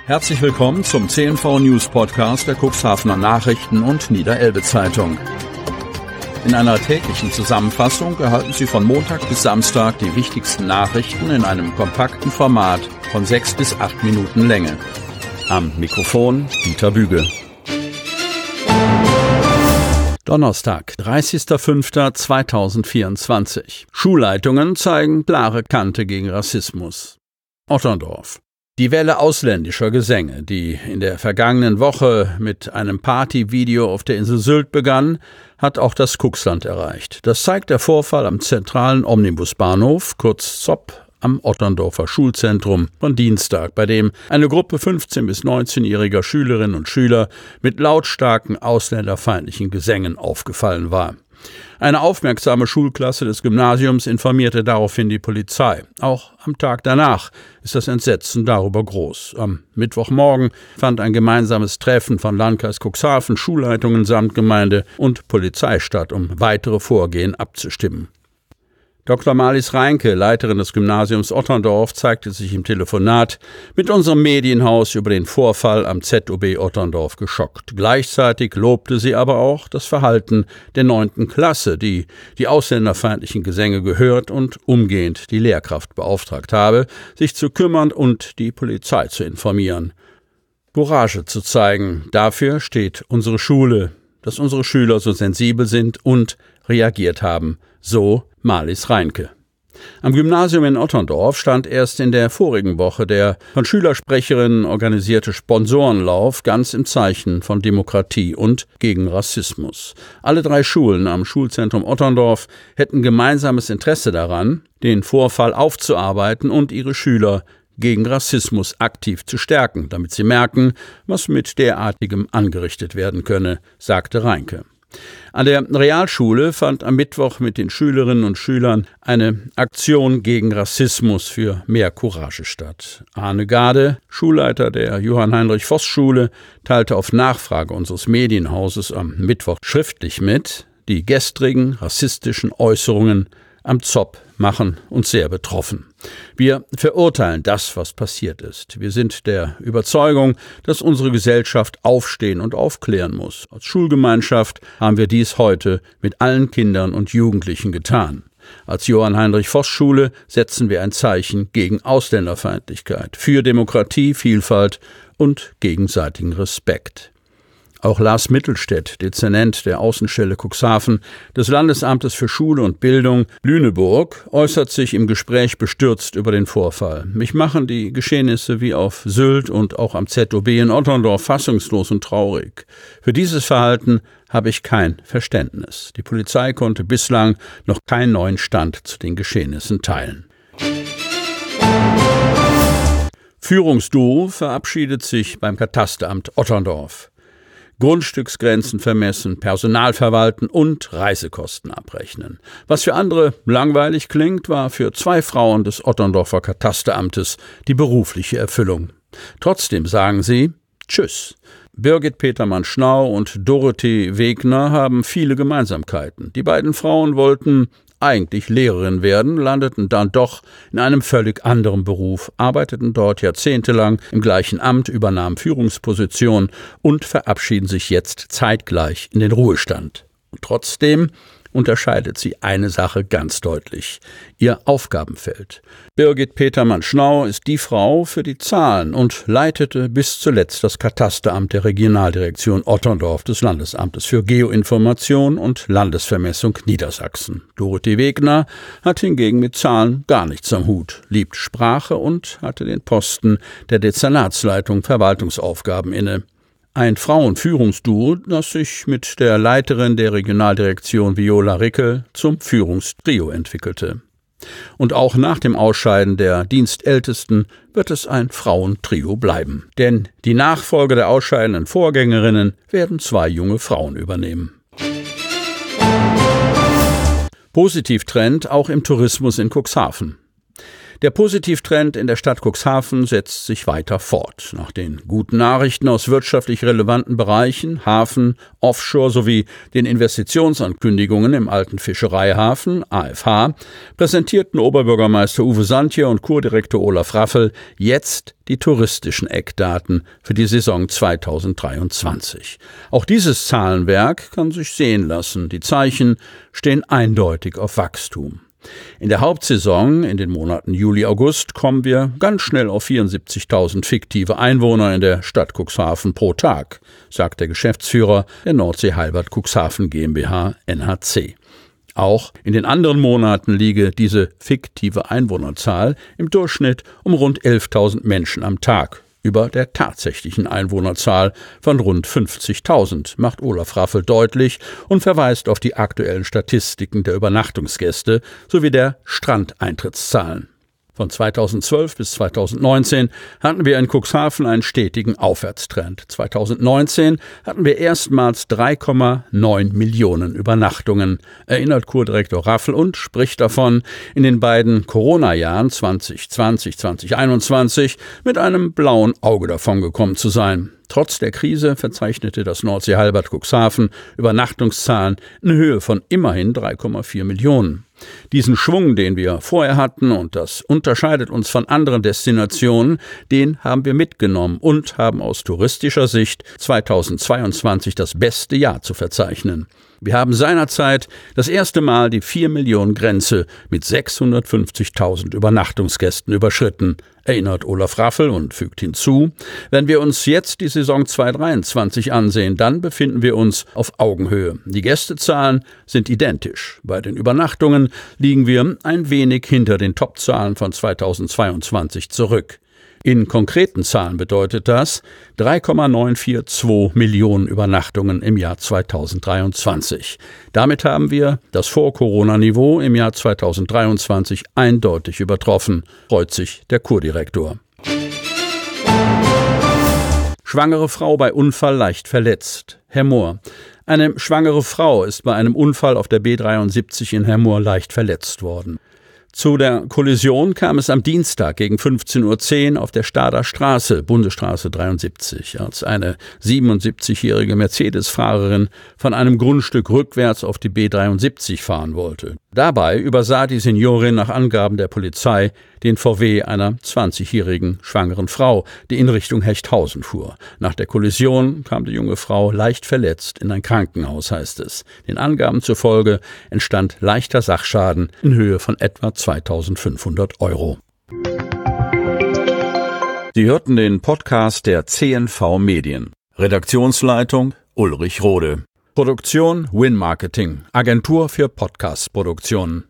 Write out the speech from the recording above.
Herzlich willkommen zum CNV News Podcast der Cuxhavener Nachrichten und Niederelbe Zeitung. In einer täglichen Zusammenfassung erhalten Sie von Montag bis Samstag die wichtigsten Nachrichten in einem kompakten Format von 6 bis 8 Minuten Länge. Am Mikrofon Dieter Büge. Donnerstag, 30.05.2024. Schulleitungen zeigen klare Kante gegen Rassismus. Otterndorf. Die Welle ausländischer Gesänge, die in der vergangenen Woche mit einem Partyvideo auf der Insel Sylt begann, hat auch das Cuxland erreicht. Das zeigt der Vorfall am zentralen Omnibusbahnhof, kurz ZOB, am Otterndorfer Schulzentrum von Dienstag, bei dem eine Gruppe 15- bis 19-jähriger Schülerinnen und Schüler mit lautstarken ausländerfeindlichen Gesängen aufgefallen war. Eine aufmerksame Schulklasse des Gymnasiums informierte daraufhin die Polizei. Auch am Tag danach ist das Entsetzen darüber groß. Am Mittwochmorgen fand ein gemeinsames Treffen von Landkreis Cuxhaven, Schulleitungen, Samtgemeinde und Polizei statt, um weitere Vorgehen abzustimmen. Dr. Marlies Reinke, Leiterin des Gymnasiums Otterndorf, zeigte sich im Telefonat mit unserem Medienhaus über den Vorfall am ZOB Otterndorf geschockt. Gleichzeitig lobte sie aber auch das Verhalten der 9. Klasse, die ausländerfeindlichen Gesänge gehört und umgehend die Lehrkraft beauftragt habe, sich zu kümmern und die Polizei zu informieren. Courage zu zeigen, dafür steht unsere Schule, dass unsere Schüler so sensibel sind und reagiert haben, so Marlies Reinke. Am Gymnasium in Otterndorf stand erst in der vorigen Woche der von Schülersprecherinnen organisierte Sponsorenlauf ganz im Zeichen von Demokratie und gegen Rassismus. Alle 3 Schulen am Schulzentrum Otterndorf hätten gemeinsames Interesse daran, den Vorfall aufzuarbeiten und ihre Schüler gegen Rassismus aktiv zu stärken, damit sie merken, was mit derartigem angerichtet werden könne, sagte Reinke. An der Realschule fand am Mittwoch mit den Schülerinnen und Schülern eine Aktion gegen Rassismus für mehr Courage statt. Arne Gade, Schulleiter der Johann-Heinrich-Voss-Schule, teilte auf Nachfrage unseres Medienhauses am Mittwoch schriftlich mit, die gestrigen rassistischen Äußerungen am ZOB machen uns sehr betroffen. Wir verurteilen das, was passiert ist. Wir sind der Überzeugung, dass unsere Gesellschaft aufstehen und aufklären muss. Als Schulgemeinschaft haben wir dies heute mit allen Kindern und Jugendlichen getan. Als Johann-Heinrich-Voss-Schule setzen wir ein Zeichen gegen Ausländerfeindlichkeit, für Demokratie, Vielfalt und gegenseitigen Respekt. Auch Lars Mittelstädt, Dezernent der Außenstelle Cuxhaven des Landesamtes für Schule und Bildung Lüneburg, äußert sich im Gespräch bestürzt über den Vorfall. Mich machen die Geschehnisse wie auf Sylt und auch am ZOB in Otterndorf fassungslos und traurig. Für dieses Verhalten habe ich kein Verständnis. Die Polizei konnte bislang noch keinen neuen Stand zu den Geschehnissen teilen. Führungsduo verabschiedet sich beim Katasteramt Otterndorf. Grundstücksgrenzen vermessen, Personal verwalten und Reisekosten abrechnen. Was für andere langweilig klingt, war für 2 Frauen des Otterndorfer Katasteramtes die berufliche Erfüllung. Trotzdem sagen sie Tschüss. Birgit Petermann-Schnau und Dorothee Wegner haben viele Gemeinsamkeiten. Die beiden Frauen wollten eigentlich Lehrerin werden, landeten dann doch in einem völlig anderen Beruf, arbeiteten dort jahrzehntelang im gleichen Amt, übernahmen Führungspositionen und verabschieden sich jetzt zeitgleich in den Ruhestand. Und trotzdem unterscheidet sie eine Sache ganz deutlich: ihr Aufgabenfeld. Birgit Petermann-Schnau ist die Frau für die Zahlen und leitete bis zuletzt das Katasteramt der Regionaldirektion Otterndorf des Landesamtes für Geoinformation und Landesvermessung Niedersachsen. Dorothee Wegner hat hingegen mit Zahlen gar nichts am Hut, liebt Sprache und hatte den Posten der Dezernatsleitung Verwaltungsaufgaben inne. Ein Frauenführungsduo, das sich mit der Leiterin der Regionaldirektion Viola Rickel zum Führungstrio entwickelte. Und auch nach dem Ausscheiden der Dienstältesten wird es ein Frauentrio bleiben. Denn die Nachfolge der ausscheidenden Vorgängerinnen werden 2 junge Frauen übernehmen. Positivtrend auch im Tourismus in Cuxhaven. Der Positivtrend in der Stadt Cuxhaven setzt sich weiter fort. Nach den guten Nachrichten aus wirtschaftlich relevanten Bereichen, Hafen, Offshore sowie den Investitionsankündigungen im alten Fischereihafen, AFH, präsentierten Oberbürgermeister Uwe Santje und Kurdirektor Olaf Raffel jetzt die touristischen Eckdaten für die Saison 2023. Auch dieses Zahlenwerk kann sich sehen lassen. Die Zeichen stehen eindeutig auf Wachstum. In der Hauptsaison, in den Monaten Juli, August, kommen wir ganz schnell auf 74.000 fiktive Einwohner in der Stadt Cuxhaven pro Tag, sagt der Geschäftsführer der Nordsee Heilbad Cuxhaven GmbH NHC. Auch in den anderen Monaten liege diese fiktive Einwohnerzahl im Durchschnitt um rund 11.000 Menschen am Tag über der tatsächlichen Einwohnerzahl von rund 50.000, macht Olaf Raffel deutlich und verweist auf die aktuellen Statistiken der Übernachtungsgäste sowie der Strandeintrittszahlen. Von 2012 bis 2019 hatten wir in Cuxhaven einen stetigen Aufwärtstrend. 2019 hatten wir erstmals 3,9 Millionen Übernachtungen, erinnert Kurdirektor Raffel und spricht davon, in den beiden Corona-Jahren 2020, 2021 mit einem blauen Auge davongekommen zu sein. Trotz der Krise verzeichnete das Nordsee Heilbad Cuxhaven Übernachtungszahlen in Höhe von immerhin 3,4 Millionen. Diesen Schwung, den wir vorher hatten, und das unterscheidet uns von anderen Destinationen, den haben wir mitgenommen und haben aus touristischer Sicht 2022 das beste Jahr zu verzeichnen. Wir haben seinerzeit das erste Mal die 4-Millionen-Grenze mit 650.000 Übernachtungsgästen überschritten, erinnert Olaf Raffel und fügt hinzu, wenn wir uns jetzt die Saison 2023 ansehen, dann befinden wir uns auf Augenhöhe. Die Gästezahlen sind identisch. Bei den Übernachtungen liegen wir ein wenig hinter den Topzahlen von 2022 zurück. In konkreten Zahlen bedeutet das 3,942 Millionen Übernachtungen im Jahr 2023. Damit haben wir das Vor-Corona-Niveau im Jahr 2023 eindeutig übertroffen, freut sich der Kurdirektor. Schwangere Frau bei Unfall leicht verletzt. Hemmoor. Eine schwangere Frau ist bei einem Unfall auf der B73 in Hemmoor leicht verletzt worden. Zu der Kollision kam es am Dienstag gegen 15:10 Uhr auf der Stader Straße, Bundesstraße 73, als eine 77-jährige Mercedes-Fahrerin von einem Grundstück rückwärts auf die B73 fahren wollte. Dabei übersah die Seniorin nach Angaben der Polizei den VW einer 20-jährigen schwangeren Frau, die in Richtung Hechthausen fuhr. Nach der Kollision kam die junge Frau leicht verletzt in ein Krankenhaus, heißt es. Den Angaben zufolge entstand leichter Sachschaden in Höhe von etwa 2.500 €. Sie hörten den Podcast der CNV Medien. Redaktionsleitung Ulrich Rode. Produktion Win Marketing, Agentur für Podcast-Produktionen.